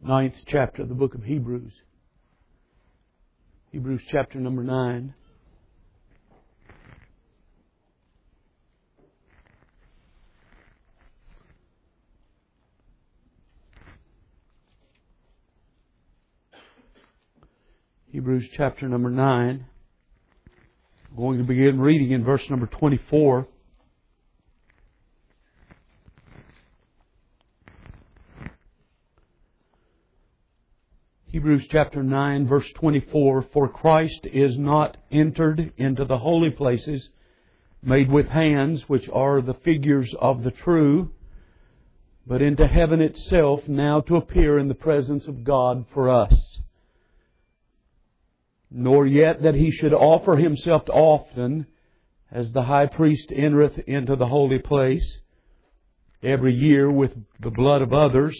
9th chapter of the book of Hebrews. Hebrews chapter number 9. Hebrews chapter number 9. I'm going to begin reading in verse number 24. Hebrews chapter 9 verse 24. For Christ is not entered into the holy places made with hands, which are the figures of the true, but into heaven itself, now to appear in the presence of God for us. Nor yet that He should offer Himself often, as the high priest entereth into the holy place every year with the blood of others.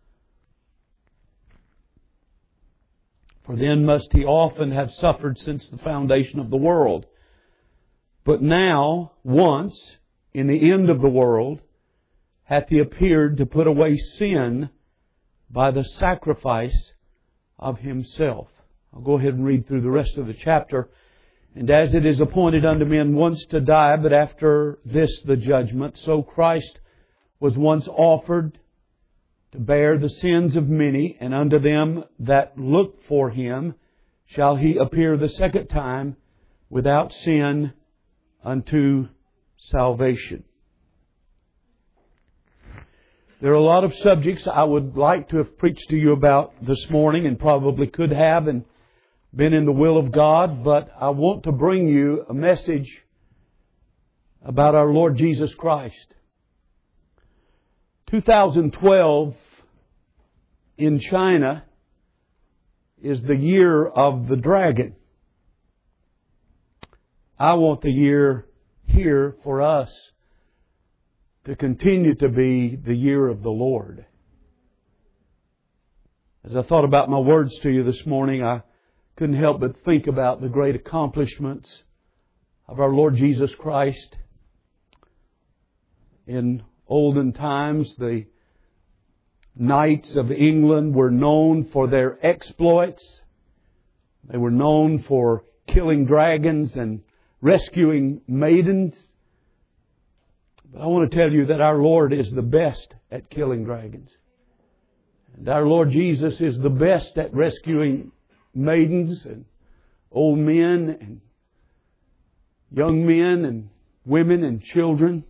For then must He often have suffered since the foundation of the world. But now, once, in the end of the world, hath He appeared to put away sin by the sacrifice of Himself. I'll go ahead and read through the rest of the chapter. And as it is appointed unto men once to die, but after this the judgment, so Christ was once offered to bear the sins of many, and unto them that look for Him shall He appear the second time without sin unto salvation. There are a lot of subjects I would like to have preached to you about this morning, and probably could have and been in the will of God, but I want to bring you a message about our Lord Jesus Christ. 2012 in China is the year of the dragon. I want the year here for us to continue to be the year of the Lord. As I thought about my words to you this morning, I couldn't help but think about the great accomplishments of our Lord Jesus Christ. In olden times, the knights of England were known for their exploits. They were known for killing dragons and rescuing maidens. But I want to tell you that our Lord is the best at killing dragons. And our Lord Jesus is the best at rescuing maidens and old men and young men and women and children.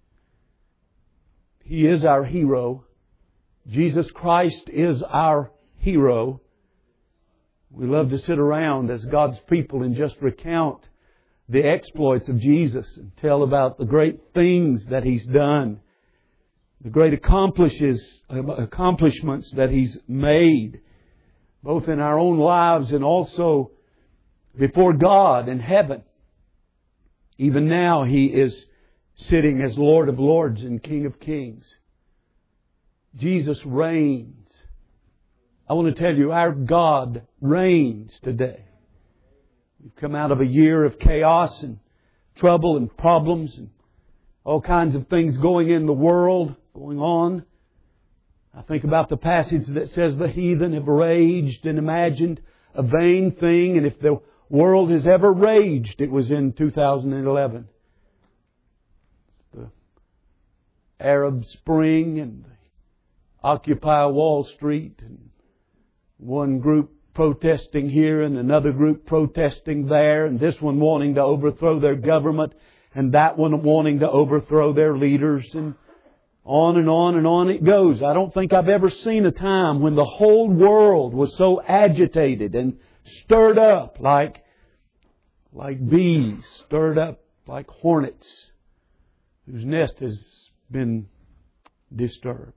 He is our hero. Jesus Christ is our hero. We love to sit around as God's people and just recount the exploits of Jesus and tell about the great things that He's done, the great accomplishments that He's made, both in our own lives and also before God in heaven. Even now He is sitting as Lord of Lords and King of Kings. Jesus reigns. I want to tell you, our God reigns today. We've come out of a year of chaos and trouble and problems and all kinds of things going in the world, going on. I think about the passage that says the heathen have raged and imagined a vain thing, and if the world has ever raged, it was in 2011. The Arab Spring and the Occupy Wall Street, and one group protesting here and another group protesting there, and this one wanting to overthrow their government and that one wanting to overthrow their leaders, and on and on and on it goes. I don't think I've ever seen a time when the whole world was so agitated and stirred up like bees, stirred up like hornets whose nest has been disturbed.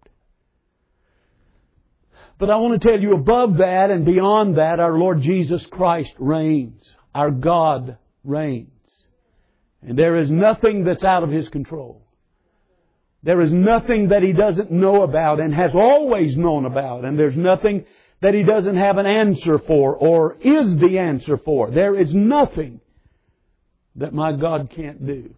But I want to tell you, above that and beyond that, our Lord Jesus Christ reigns. Our God reigns. And there is nothing that's out of His control. There is nothing that He doesn't know about and has always known about. And there's nothing that He doesn't have an answer for or is the answer for. There is nothing that my God can't do.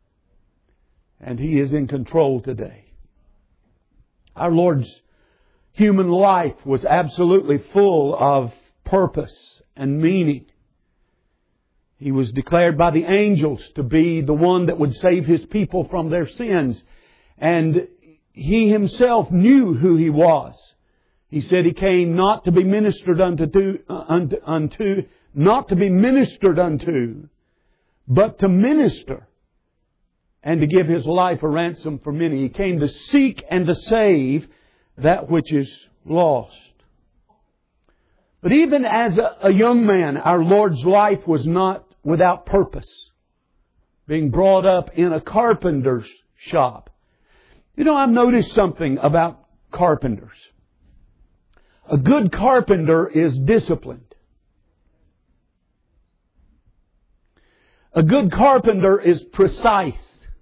And He is in control today. Our Lord's human life was absolutely full of purpose and meaning. He was declared by the angels to be the one that would save His people from their sins. And He Himself knew who He was. He said He came not to be ministered unto, not to be ministered unto, but to minister and to give His life a ransom for many. He came to seek and to save that which is lost. But even as a young man, our Lord's life was not without purpose. Being brought up in a carpenter's shop. You know, I've noticed something about carpenters. A good carpenter is disciplined. A good carpenter is precise.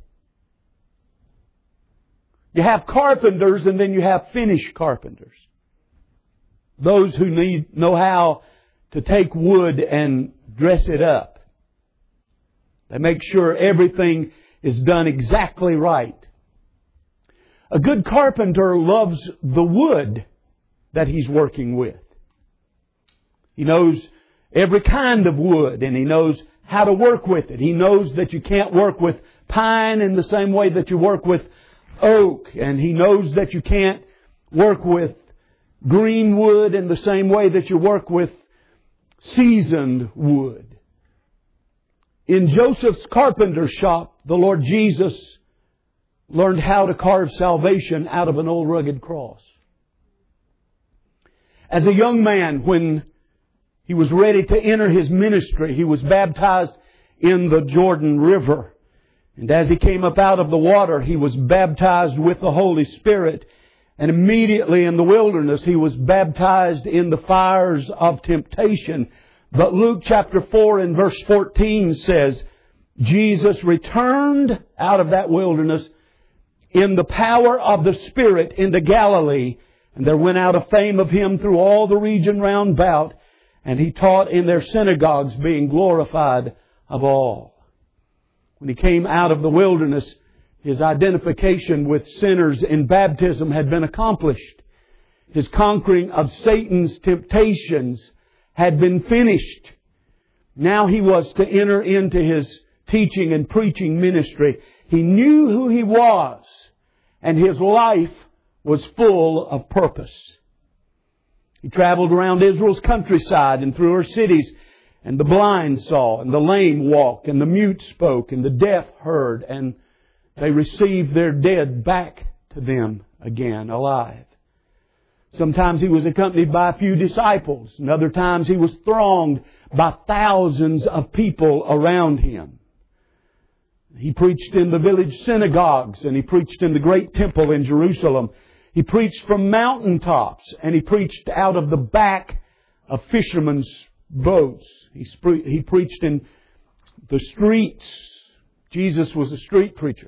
You have carpenters and then you have finished carpenters. Those who know how to take wood and dress it up. They make sure everything is done exactly right. A good carpenter loves the wood that he's working with. He knows every kind of wood and he knows how to work with it. He knows that you can't work with pine in the same way that you work with oak. And he knows that you can't work with green wood in the same way that you work with seasoned wood. In Joseph's carpenter shop, the Lord Jesus learned how to carve salvation out of an old rugged cross. As a young man, when he was ready to enter his ministry, he was baptized in the Jordan River. And as he came up out of the water, he was baptized with the Holy Spirit. And immediately in the wilderness, he was baptized in the fires of temptation. But Luke chapter 4 and verse 14 says, Jesus returned out of that wilderness in the power of the Spirit into Galilee. And there went out a fame of Him through all the region round about. And He taught in their synagogues, being glorified of all. When He came out of the wilderness, His identification with sinners in baptism had been accomplished. His conquering of Satan's temptations had been finished. Now He was to enter into His teaching and preaching ministry. He knew who He was, and His life was full of purpose. He traveled around Israel's countryside and through her cities, and the blind saw, and the lame walked, and the mute spoke, and the deaf heard, and they received their dead back to them again alive. Sometimes He was accompanied by a few disciples, and other times He was thronged by thousands of people around Him. He preached in the village synagogues, and He preached in the great temple in Jerusalem. He preached from mountaintops, and He preached out of the back of fishermen's boats. He preached in the streets. Jesus was a street preacher.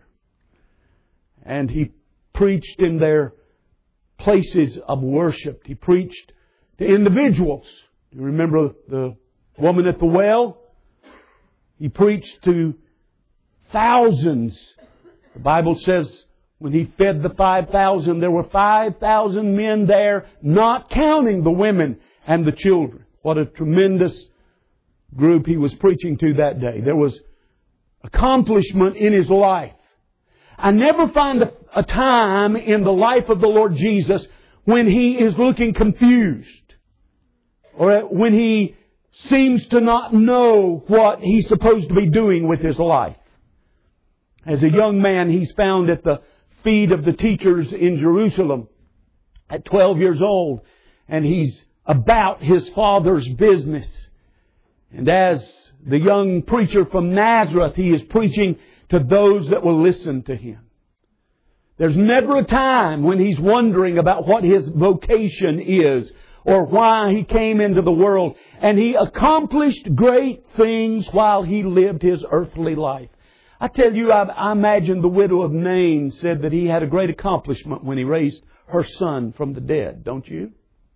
And He preached in their places of worship. He preached to individuals. You remember the woman at the well? He preached to thousands. The Bible says when He fed the 5,000, there were 5,000 men there, not counting the women and the children. What a tremendous group He was preaching to that day. There was accomplishment in His life. I never find a time in the life of the Lord Jesus when He is looking confused, or when He seems to not know what He's supposed to be doing with His life. As a young man, He's found at the feet of the teachers in Jerusalem at 12 years old, and He's about His Father's business. And as the young preacher from Nazareth, He is preaching to those that will listen to Him. There's never a time when He's wondering about what His vocation is or why He came into the world. And He accomplished great things while He lived His earthly life. I tell you, I imagine the widow of Nain said that He had a great accomplishment when He raised her son from the dead, don't you?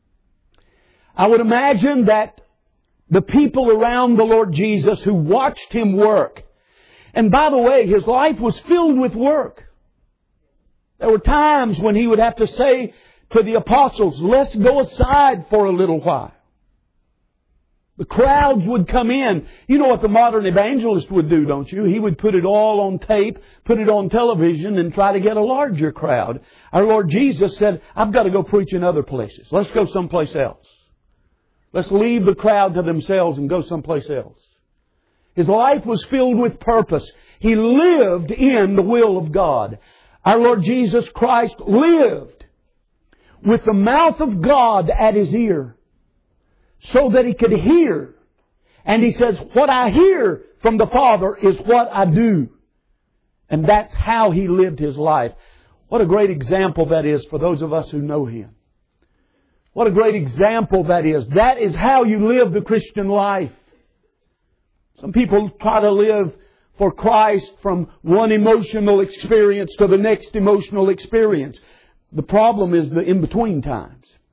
I would imagine that the people around the Lord Jesus who watched Him work. And by the way, His life was filled with work. There were times when He would have to say to the apostles, let's go aside for a little while. The crowds would come in. You know what the modern evangelist would do, don't you? He would put it all on tape, put it on television, and try to get a larger crowd. Our Lord Jesus said, I've got to go preach in other places. Let's go someplace else. Let's leave the crowd to themselves and go someplace else. His life was filled with purpose. He lived in the will of God. Our Lord Jesus Christ lived with the mouth of God at His ear, so that He could hear. And He says, what I hear from the Father is what I do. And that's how He lived His life. What a great example that is for those of us who know Him. What a great example that is. That is how you live the Christian life. Some people try to live for Christ from one emotional experience to the next emotional experience. The problem is the in-between times.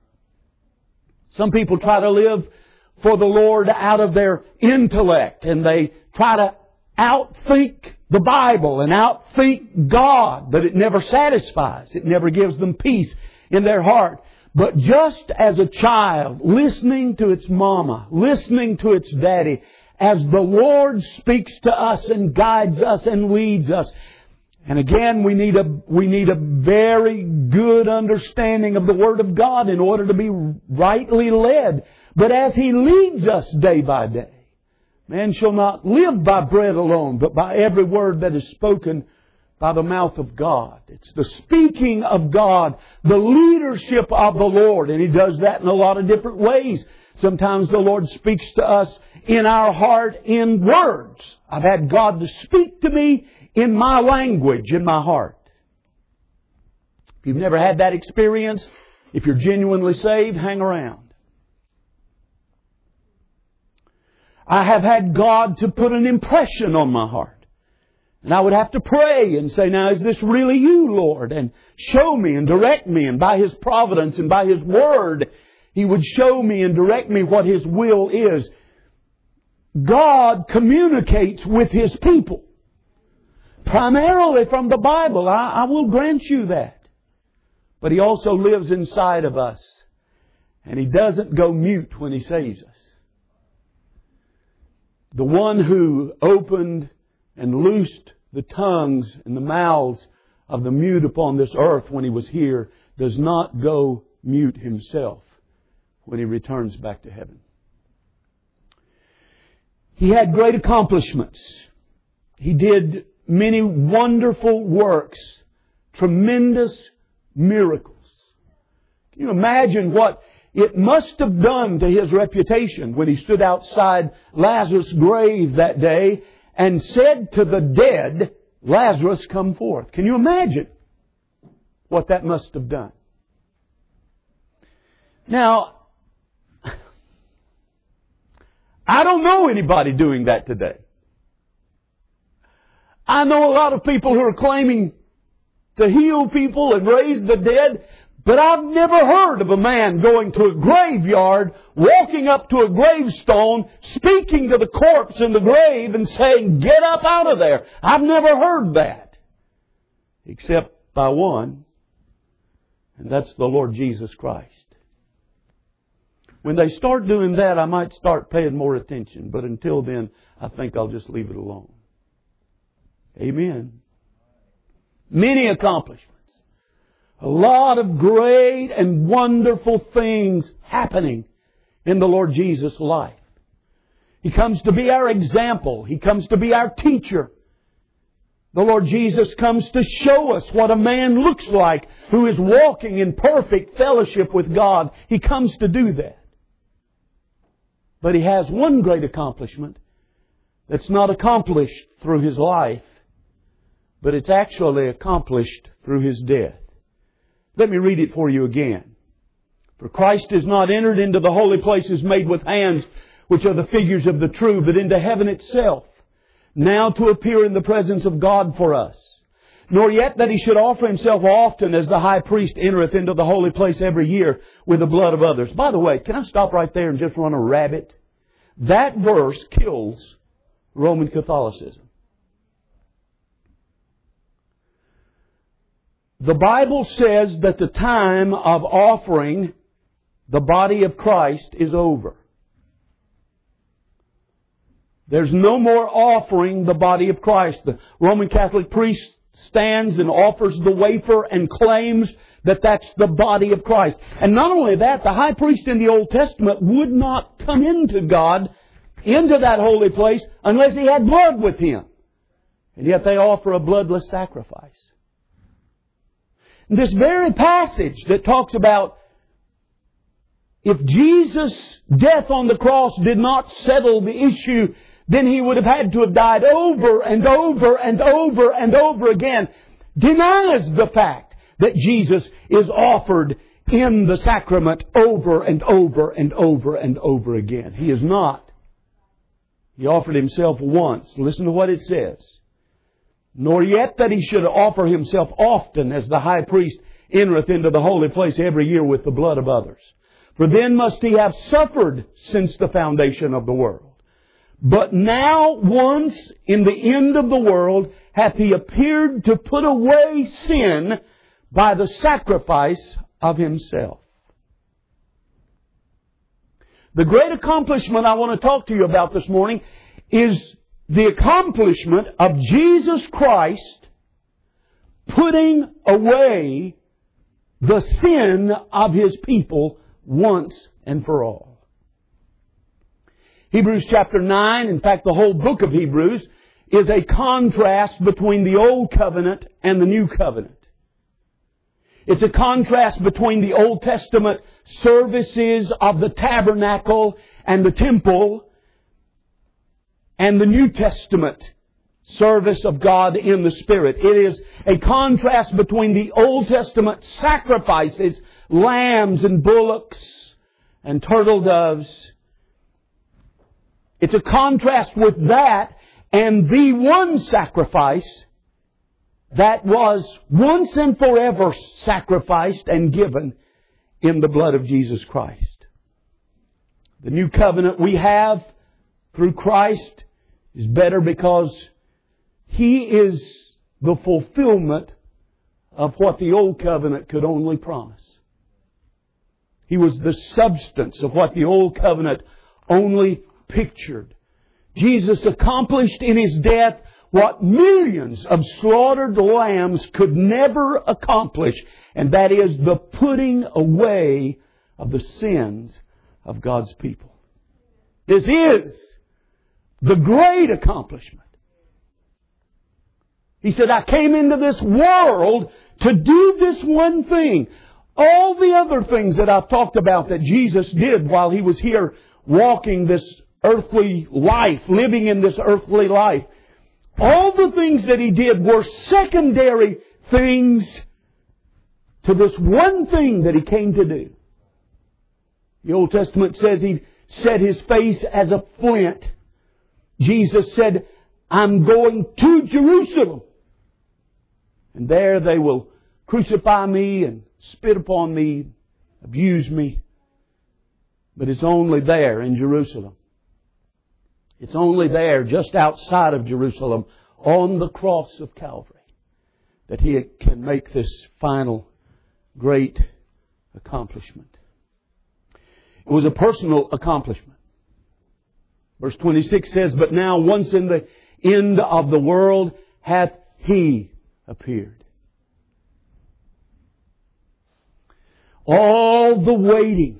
Some people try to live for the Lord out of their intellect, and they try to outthink the Bible and outthink God, but it never satisfies. It never gives them peace in their heart. But just as a child listening to its mama, listening to its daddy, as the Lord speaks to us and guides us and leads us. And again, we need a very good understanding of the Word of God in order to be rightly led. But as He leads us day by day, man shall not live by bread alone, but by every word that is spoken by the mouth of God. It's the speaking of God, the leadership of the Lord. And He does that in a lot of different ways. Sometimes the Lord speaks to us in our heart in words. I've had God to speak to me in my language, in my heart. If you've never had that experience, if you're genuinely saved, hang around. I have had God to put an impression on my heart. And I would have to pray and say, now is this really You, Lord? And show me and direct me. And by His providence and by His Word, He would show me and direct me what His will is. God communicates with His people. Primarily from the Bible. I will grant you that. But He also lives inside of us. And He doesn't go mute when He saves us. The one who opened and loosed the tongues and the mouths of the mute upon this earth when He was here does not go mute Himself when He returns back to heaven. He had great accomplishments. He did many wonderful works, tremendous miracles. Can you imagine what it must have done to His reputation when He stood outside Lazarus' grave that day and said to the dead, Lazarus, come forth. Can you imagine what that must have done? Now, I don't know anybody doing that today. I know a lot of people who are claiming to heal people and raise the dead, but I've never heard of a man going to a graveyard, walking up to a gravestone, speaking to the corpse in the grave and saying, get up out of there. I've never heard that. Except by one, and that's the Lord Jesus Christ. When they start doing that, I might start paying more attention, but until then, I think I'll just leave it alone. Amen. Many accomplishments. A lot of great and wonderful things happening in the Lord Jesus' life. He comes to be our example. He comes to be our teacher. The Lord Jesus comes to show us what a man looks like who is walking in perfect fellowship with God. He comes to do that. But He has one great accomplishment that's not accomplished through His life, but it's actually accomplished through His death. Let me read it for you again. For Christ is not entered into the holy places made with hands, which are the figures of the true, but into heaven itself, now to appear in the presence of God for us. Nor yet that He should offer Himself often as the high priest entereth into the holy place every year with the blood of others. By the way, can I stop right there and just run a rabbit? That verse kills Roman Catholicism. The Bible says that the time of offering the body of Christ is over. There's no more offering the body of Christ. The Roman Catholic priest stands and offers the wafer and claims that that's the body of Christ. And not only that, the high priest in the Old Testament would not come into God, into that holy place, unless he had blood with him. And yet they offer a bloodless sacrifice. This very passage that talks about if Jesus' death on the cross did not settle the issue, then He would have had to have died over and over and over and over again, denies the fact that Jesus is offered in the sacrament over and over and over and over again. He is not. He offered Himself once. Listen to what it says. Nor yet that He should offer Himself often, as the high priest entereth into the holy place every year with the blood of others. For then must He have suffered since the foundation of the world. But now once in the end of the world hath He appeared to put away sin by the sacrifice of Himself. The great accomplishment I want to talk to you about this morning is the accomplishment of Jesus Christ putting away the sin of His people once and for all. Hebrews chapter 9, in fact the whole book of Hebrews, is a contrast between the Old Covenant and the New Covenant. It's a contrast between the Old Testament services of the tabernacle and the temple and the New Testament service of God in the Spirit. It is a contrast between the Old Testament sacrifices, lambs and bullocks and turtle doves. It's a contrast with that and the one sacrifice that was once and forever sacrificed and given in the blood of Jesus Christ. The new covenant we have through Christ is better because He is the fulfillment of what the old covenant could only promise. He was the substance of what the old covenant only pictured. Jesus accomplished in His death what millions of slaughtered lambs could never accomplish, and that is the putting away of the sins of God's people. This is the great accomplishment. He said, I came into this world to do this one thing. All the other things that I've talked about that Jesus did while He was here walking this earthly life, living in this earthly life, all the things that He did were secondary things to this one thing that He came to do. The Old Testament says He set His face as a flint. Jesus said, I'm going to Jerusalem. And there they will crucify me and spit upon me, abuse me. But it's only there in Jerusalem. It's only there, just outside of Jerusalem, on the cross of Calvary, that He can make this final great accomplishment. It was a personal accomplishment. Verse 26 says, But now once in the end of the world hath He appeared. All the waiting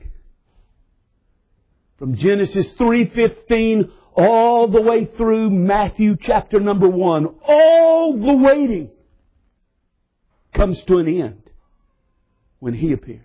from Genesis 3:15 all the way through Matthew chapter number 1, all the waiting comes to an end when He appears.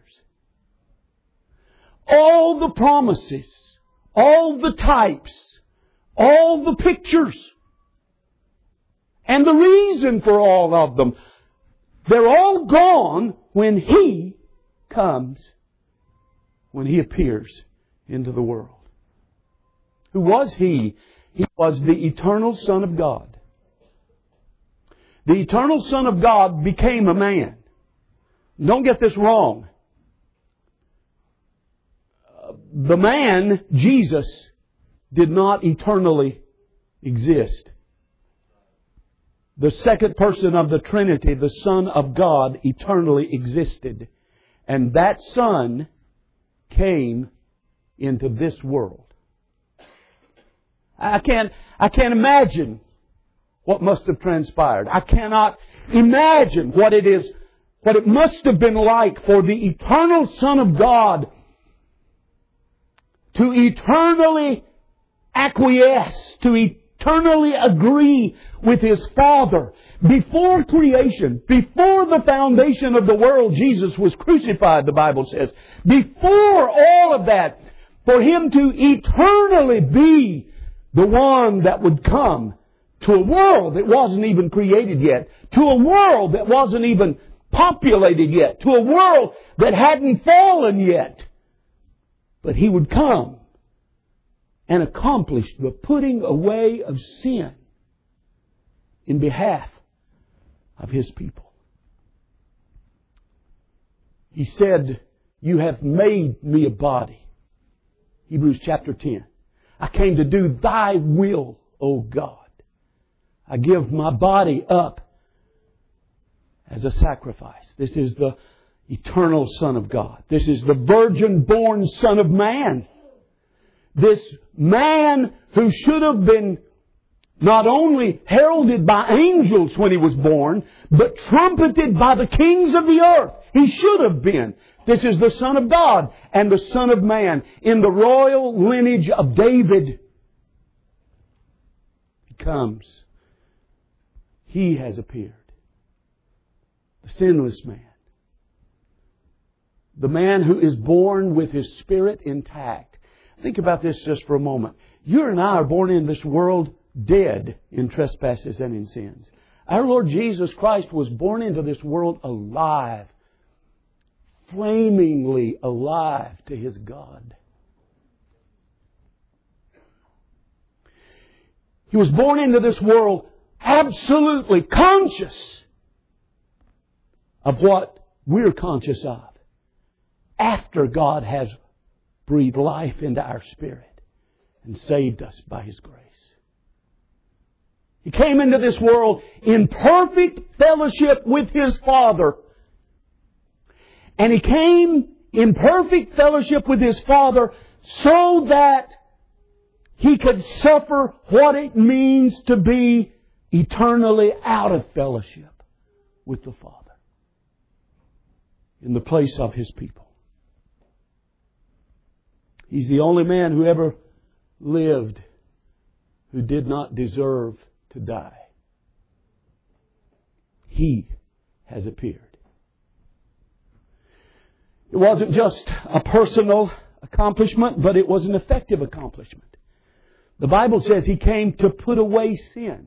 All the promises, all the types, all the pictures, and the reason for all of them, they're all gone when He comes, when He appears into the world. Who was He? He was the eternal Son of God. The eternal Son of God became a man. Don't get this wrong. The man, Jesus, did not eternally exist. the second person of the Trinity, the Son of God, eternally existed. And that Son came into this world. I can't imagine what must have transpired. I cannot imagine what it must have been like for the eternal Son of God to eternally acquiesce, to eternally agree with His Father. Before creation, before the foundation of the world, Jesus was crucified, the Bible says. Before all of that, for Him to eternally be the one that would come to a world that wasn't even created yet, to a world that wasn't even populated yet, to a world that hadn't fallen yet. But He would come and accomplish the putting away of sin in behalf of His people. He said, "You have made me a body." Hebrews chapter 10. "I came to do Thy will, O God. I give my body up as a sacrifice." This is the eternal Son of God. This is the virgin-born Son of Man. This man who should have been not only heralded by angels when He was born, but trumpeted by the kings of the earth. He should have been. This is the Son of God and the Son of Man in the royal lineage of David. He comes. He has appeared. The sinless man. The man who is born with his spirit intact. Think about this just for a moment. You and I are born in this world dead in trespasses and in sins. Our Lord Jesus Christ was born into this world alive. Flamingly alive to His God. He was born into this world absolutely conscious of what we're conscious of after God has breathed life into our spirit and saved us by His grace. He came into this world in perfect fellowship with His Father. And He came in perfect fellowship with His Father so that He could suffer what it means to be eternally out of fellowship with the Father in the place of His people. He's the only man who ever lived who did not deserve to die. He has appeared. It wasn't just a personal accomplishment, but it was an effective accomplishment. The Bible says He came to put away sin.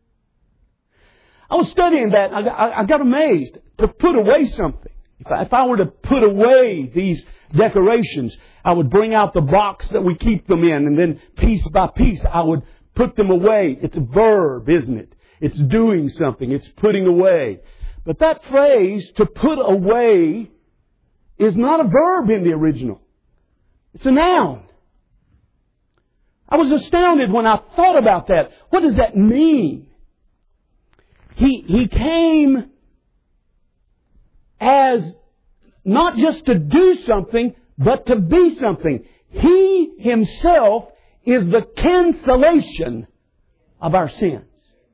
I was studying that. I got amazed. To put away something. If I were to put away these decorations, I would bring out the box that we keep them in, and then piece by piece I would put them away. It's a verb, isn't it? It's doing something. It's putting away. But that phrase, to put away, is not a verb in the original. It's a noun. I was astounded when I thought about that. What does that mean? He came as not just to do something, but to be something. He Himself is the cancellation of our sins.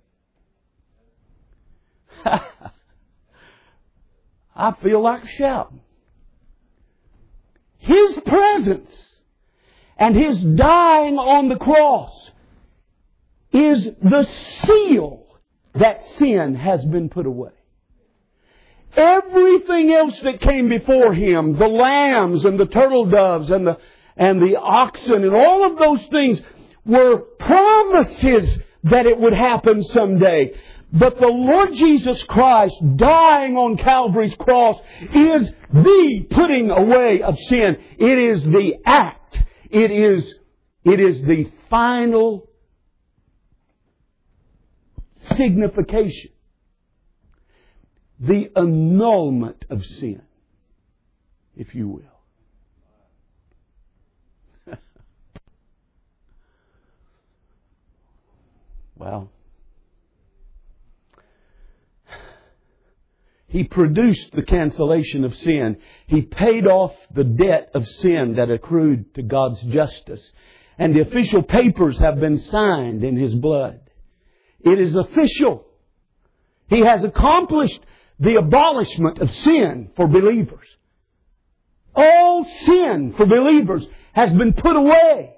I feel like shouting. His presence and His dying on the cross is the seal that sin has been put away. Everything else that came before Him, the lambs and the turtle doves and the oxen and all of those things were promises that it would happen someday. But the Lord Jesus Christ dying on Calvary's cross is the putting away of sin. It is the act. It is the final signification. The annulment of sin, if you will. Well, He produced the cancellation of sin. He paid off the debt of sin that accrued to God's justice. And the official papers have been signed in His blood. It is official. He has accomplished the abolishment of sin for believers. All sin for believers has been put away.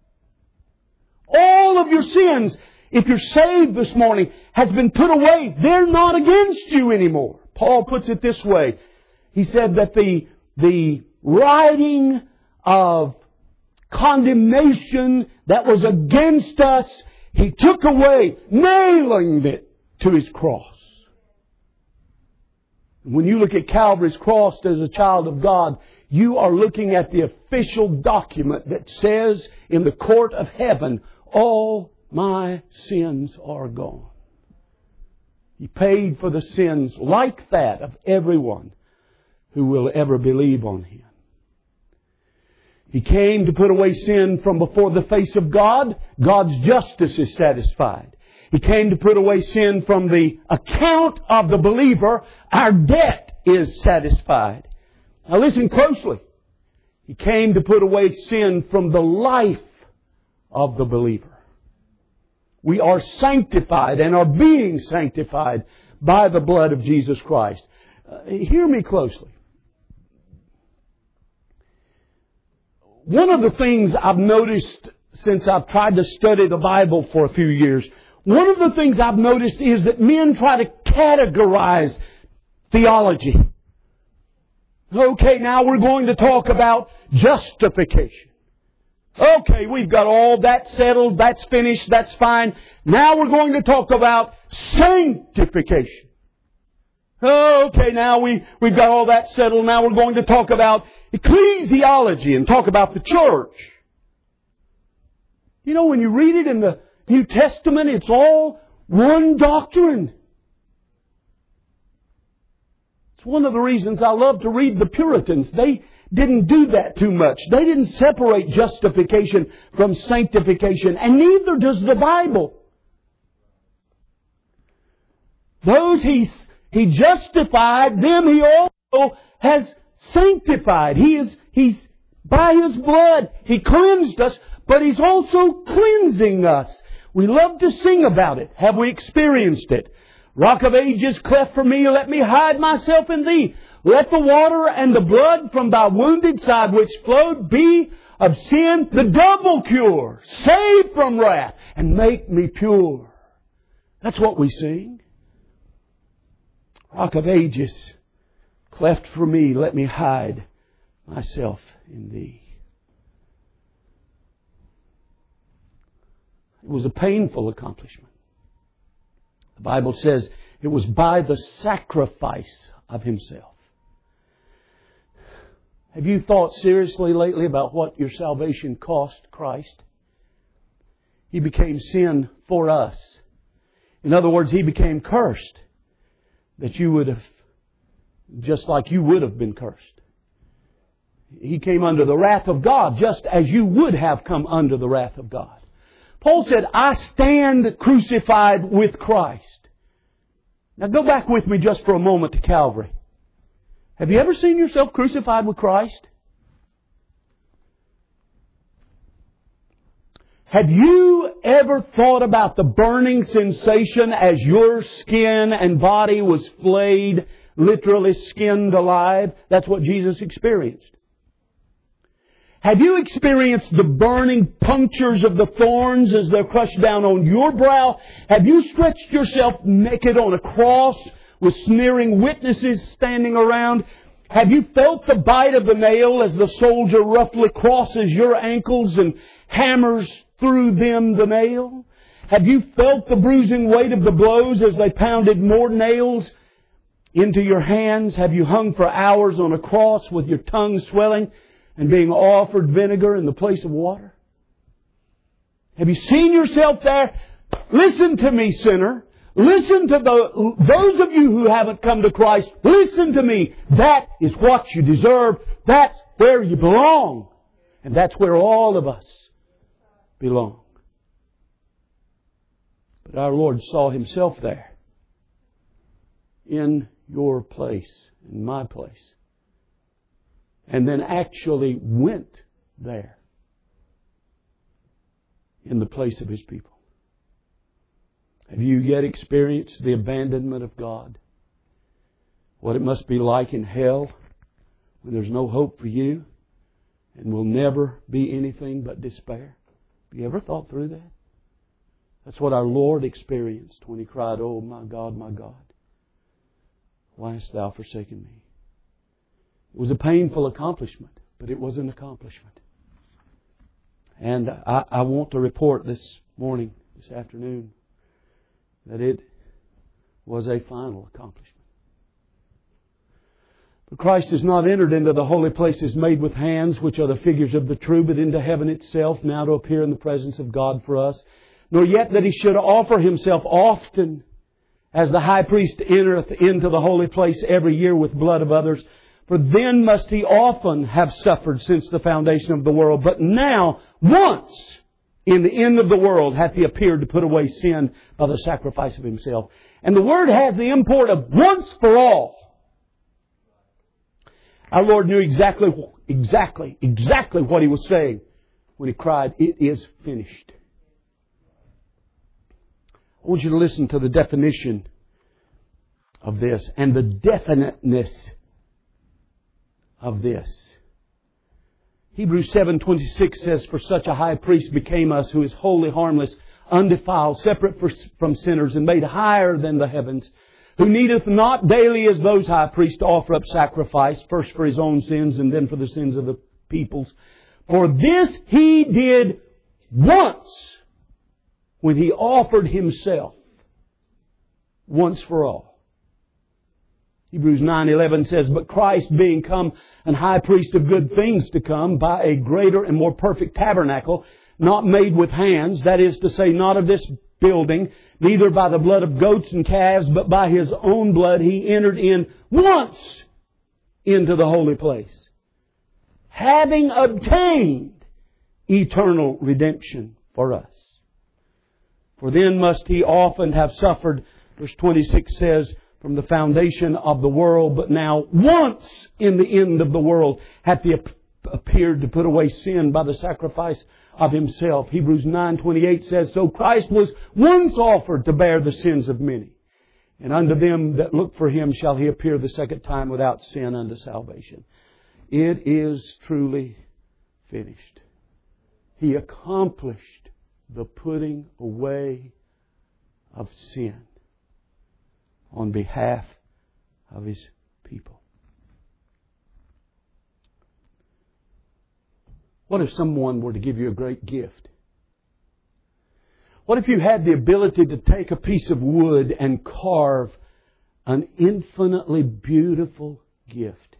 All of your sins, if you're saved this morning, has been put away. They're not against you anymore. Paul puts it this way. He said that the writing of condemnation that was against us, He took away, nailing it to His cross. When you look at Calvary's cross as a child of God, you are looking at the official document that says in the court of heaven, all my sins are gone. He paid for the sins like that of everyone who will ever believe on Him. He came to put away sin from before the face of God. God's justice is satisfied. He came to put away sin from the account of the believer. Our debt is satisfied. Now listen closely. He came to put away sin from the life of the believer. We are sanctified and are being sanctified by the blood of Jesus Christ. Hear me closely. One of the things I've noticed since I've tried to study the Bible for a few years, one of the things I've noticed is that men try to categorize theology. Okay, now we're going to talk about justification. Okay, we've got all that settled, that's finished, that's fine. Now we're going to talk about sanctification. Okay, now we've got all that settled. Now we're going to talk about ecclesiology and talk about the church. You know, when you read it in the New Testament, it's all one doctrine. It's one of the reasons I love to read the Puritans. They didn't do that too much. They didn't separate justification from sanctification, and neither does the Bible. Those He justified, them He also has sanctified. He's by His blood, He cleansed us, but He's also cleansing us. We love to sing about it. Have we experienced it? Rock of Ages, cleft for me, let me hide myself in Thee. Let the water and the blood from Thy wounded side which flowed be of sin the double cure. Save from wrath and make me pure. That's what we sing. Rock of Ages, cleft for me, let me hide myself in Thee. It was a painful accomplishment. The Bible says it was by the sacrifice of Himself. Have you thought seriously lately about what your salvation cost Christ? He became sin for us. In other words, He became cursed, that you would have, just like you would have been cursed. He came under the wrath of God, just as you would have come under the wrath of God. Paul said, I stand crucified with Christ. Now go back with me just for a moment to Calvary. Have you ever seen yourself crucified with Christ? Have you ever thought about the burning sensation as your skin and body was flayed, literally skinned alive? That's what Jesus experienced. Have you experienced the burning punctures of the thorns as they're crushed down on your brow? Have you stretched yourself naked on a cross with sneering witnesses standing around? Have you felt the bite of the nail as the soldier roughly crosses your ankles and hammers through them the nail? Have you felt the bruising weight of the blows as they pounded more nails into your hands? Have you hung for hours on a cross with your tongue swelling and being offered vinegar in the place of water? Have you seen yourself there? Listen to me, sinner. Listen to those of you who haven't come to Christ. Listen to me. That is what you deserve. That's where you belong. And that's where all of us belong. But our Lord saw Himself there in your place and my place. And then actually went there in the place of His people. Have you yet experienced the abandonment of God? What it must be like in hell when there's no hope for you and will never be anything but despair? Have you ever thought through that? That's what our Lord experienced when He cried, "Oh, my God, why hast Thou forsaken me?" It was a painful accomplishment, but it was an accomplishment. And I want to report this afternoon, that it was a final accomplishment. But Christ has not entered into the holy places made with hands, which are the figures of the true, but into heaven itself, now to appear in the presence of God for us. Nor yet that He should offer Himself often, as the high priest entereth into the holy place every year with blood of others. For then must He often have suffered since the foundation of the world. But now, once, in the end of the world, hath He appeared to put away sin by the sacrifice of Himself. And the word has the import of once for all. Our Lord knew exactly what He was saying when He cried, "It is finished." I want you to listen to the definition of this and the definiteness of this. Hebrews 7:26 says, "For such a high priest became us, who is wholly harmless, undefiled, separate from sinners, and made higher than the heavens, who needeth not daily as those high priests to offer up sacrifice, first for His own sins and then for the sins of the peoples. For this He did once, when He offered Himself once for all." Hebrews 9:11 says, "But Christ being come an high priest of good things to come, by a greater and more perfect tabernacle, not made with hands," that is to say, not of this building, "neither by the blood of goats and calves, but by His own blood He entered in once into the holy place, having obtained eternal redemption for us. For then must He often have suffered," verse 26 says, "from the foundation of the world, but now once in the end of the world hath He appeared to put away sin by the sacrifice of Himself." Hebrews 9:28 says, "So Christ was once offered to bear the sins of many. And unto them that look for Him shall He appear the second time without sin unto salvation." It is truly finished. He accomplished the putting away of sin on behalf of His people. What if someone were to give you a great gift? What if you had the ability to take a piece of wood and carve an infinitely beautiful gift?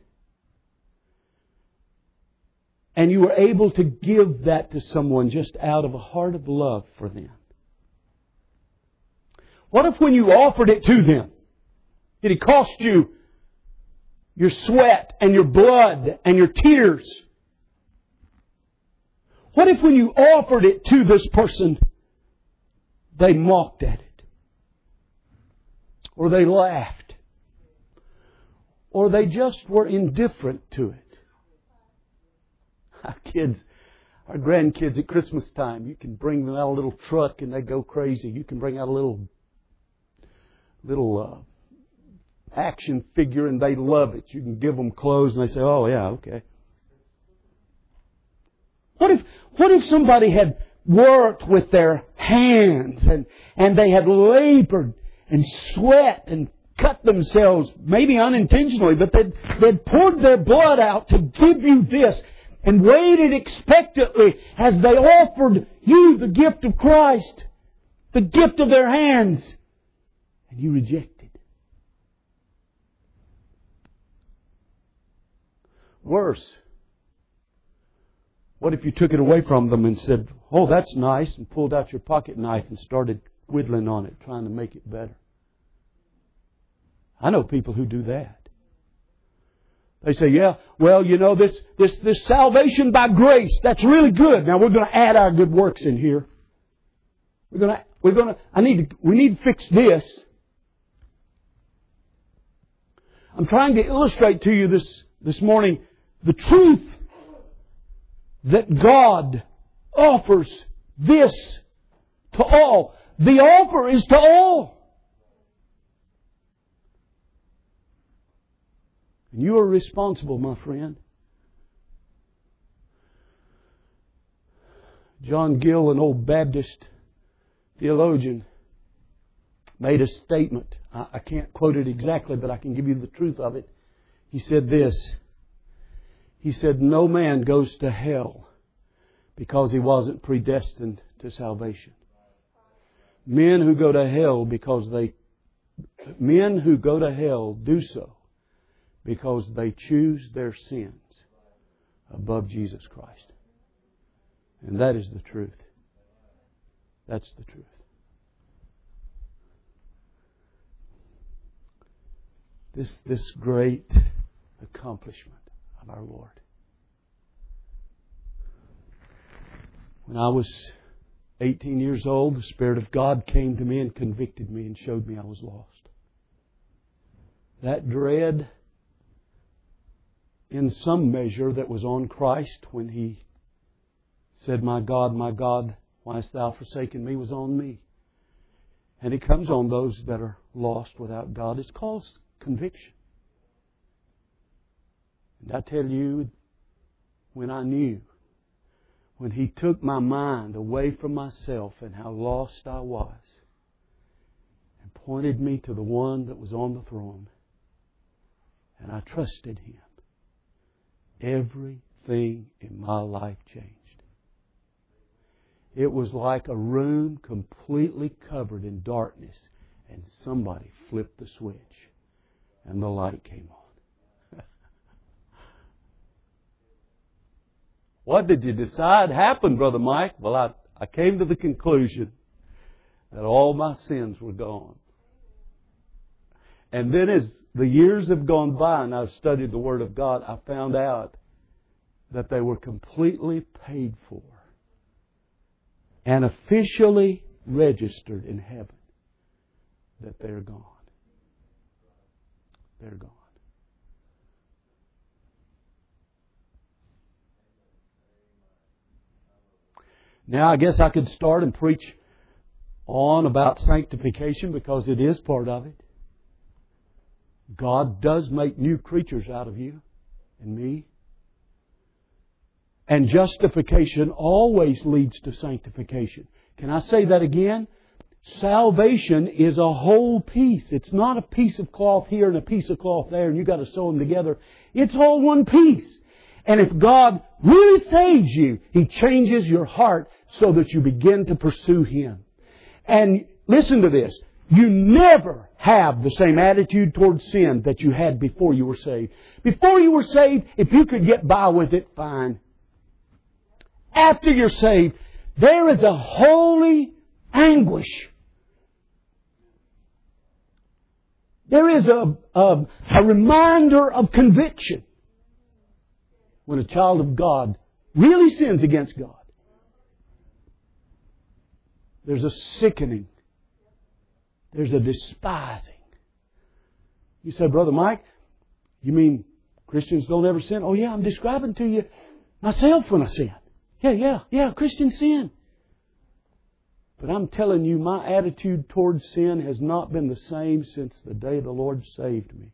And you were able to give that to someone just out of a heart of love for them. What if when you offered it to them, it cost you your sweat and your blood and your tears? What if when you offered it to this person, they mocked at it? Or they laughed? Or they just were indifferent to it? Our grandkids at Christmas time, you can bring them out a little truck and they go crazy. You can bring out a little action figure and they love it. You can give them clothes and they say, "Oh yeah, okay." What if somebody had worked with their hands and they had labored and sweat and cut themselves, maybe unintentionally, but they'd poured their blood out to give you this and waited expectantly as they offered you the gift of Christ, the gift of their hands, and you rejected. Worse, what if you took it away from them and said, "Oh, that's nice," and pulled out your pocket knife and started whittling on it, trying to make it better? I know people who do that. They say, "Yeah, well, this salvation by grace, that's really good. Now we're going to add our good works in here. We need to fix this." I'm trying to illustrate to you this morning the truth that God offers this to all. The offer is to all. And you are responsible, my friend. John Gill, an old Baptist theologian, made a statement. I can't quote it exactly, but I can give you the truth of it. He said this. He said, no man goes to hell because he wasn't predestined to salvation. Men who go to hell do so because they choose their sins above Jesus Christ. And that is the truth. That's the truth. This great accomplishment of our Lord. When I was 18 years old, the Spirit of God came to me and convicted me and showed me I was lost. That dread, in some measure, that was on Christ when He said, my God, why hast Thou forsaken me?" was on me. And it comes on those that are lost without God. It's called conviction. And I tell you, when I knew, when He took my mind away from myself and how lost I was, and pointed me to the One that was on the throne, and I trusted Him, everything in my life changed. It was like a room completely covered in darkness, and somebody flipped the switch, and the light came on. What did you decide happened, Brother Mike? Well, I came to the conclusion that all my sins were gone. And then as the years have gone by and I've studied the Word of God, I found out that they were completely paid for and officially registered in heaven, that they're gone. They're gone. Now, I guess I could start and preach on about sanctification because it is part of it. God does make new creatures out of you and me. And justification always leads to sanctification. Can I say that again? Salvation is a whole piece. It's not a piece of cloth here and a piece of cloth there and you've got to sew them together. It's all one piece. And if God really saves you, He changes your heart so that you begin to pursue Him. And listen to this. You never have the same attitude towards sin that you had before you were saved. Before you were saved, if you could get by with it, fine. After you're saved, there is a holy anguish. There is a reminder of conviction when a child of God really sins against God. There's a sickening. There's a despising. You say, Brother Mike, you mean Christians don't ever sin? Oh yeah, I'm describing to you myself when I sin. Yeah, Christians sin. But I'm telling you, my attitude towards sin has not been the same since the day the Lord saved me.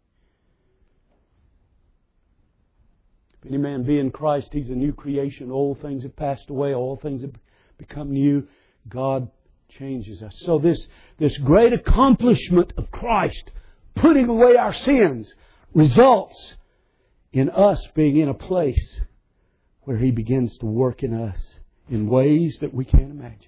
If any man be in Christ, he's a new creation. Old things have passed away. All things have become new. God changes us. So this great accomplishment of Christ, putting away our sins, results in us being in a place where He begins to work in us in ways that we can't imagine.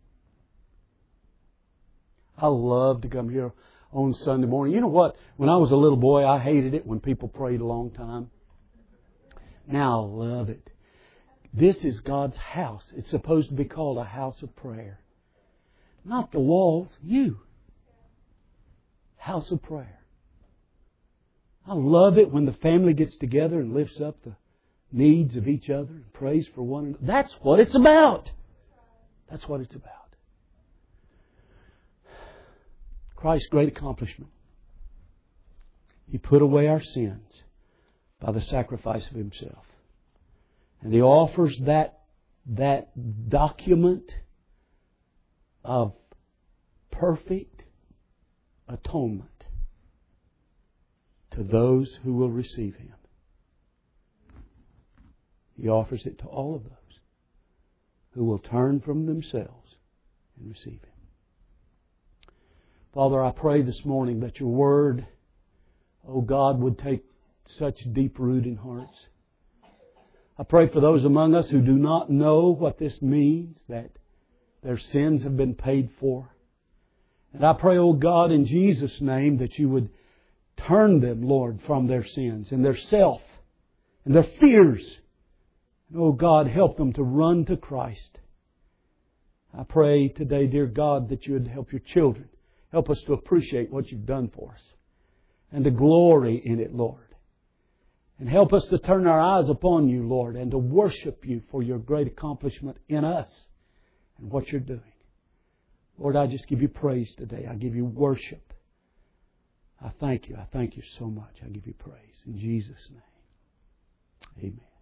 I love to come here on Sunday morning. You know what? When I was a little boy, I hated it when people prayed a long time. Now I love it. This is God's house. It's supposed to be called a house of prayer. Not the walls, you. House of prayer. I love it when the family gets together and lifts up the needs of each other and prays for one another. That's what it's about. That's what it's about. Christ's great accomplishment. He put away our sins by the sacrifice of Himself. And He offers that document of perfect atonement to those who will receive Him. He offers it to all of those who will turn from themselves and receive Him. Father, I pray this morning that Your Word, oh God, would take such deep root in hearts. I pray for those among us who do not know what this means, that their sins have been paid for. And I pray, oh God, in Jesus' name, that You would turn them, Lord, from their sins and their self and their fears. And, oh God, help them to run to Christ. I pray today, dear God, that You would help Your children. Help us to appreciate what You've done for us and to glory in it, Lord. And help us to turn our eyes upon You, Lord, and to worship You for Your great accomplishment in us and what You're doing. Lord, I just give You praise today. I give You worship. I thank You. I thank You so much. I give You praise. In Jesus' name. Amen.